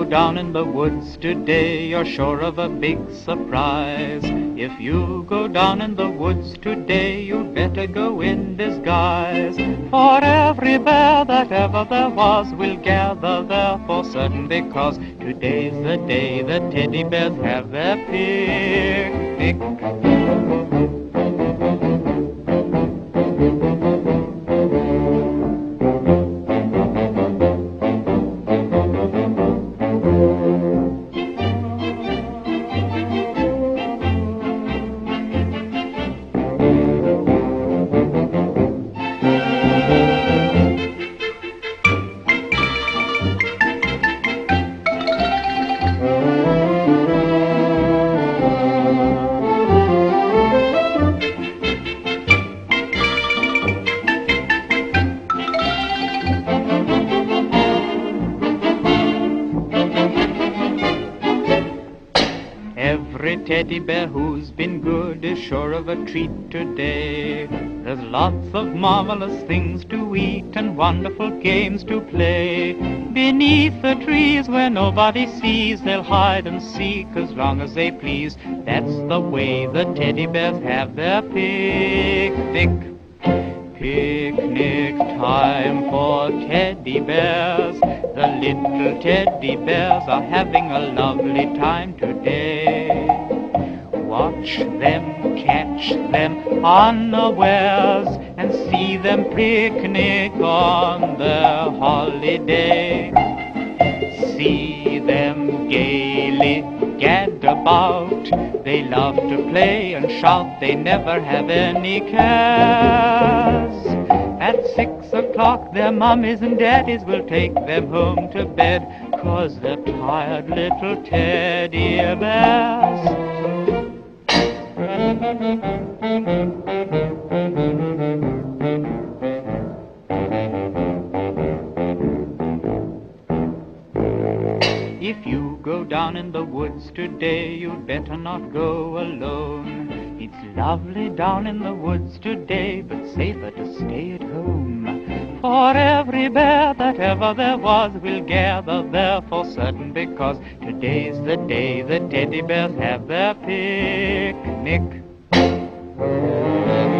down in the woods today, you're sure of a big surprise. If you go down in the woods today, you'd better go in disguise. For every bear that ever there was will gather there for certain, because today's the day the teddy bears have their picnic. Every teddy bear who's been good is sure of a treat today. There's lots of marvelous things to eat and wonderful games to play. Beneath the trees where nobody sees, they'll hide and seek as long as they please. That's the way the teddy bears have their picnic. Picnic time for teddy bears. The little teddy bears are having a lovely time today. Watch them, catch them unawares, and see them picnic on their holiday. See them gaily gad about. They love to play and shout, they never have any cares. At 6 o'clock their mummies and daddies will take them home to bed, 'cause they're tired little teddy bears. If you go down in the woods today, you'd better not go alone. It's lovely down in the woods today, but safer to stay at home. For every bear that ever there was will gather there for certain, because today's the day the teddy bears have their picnic.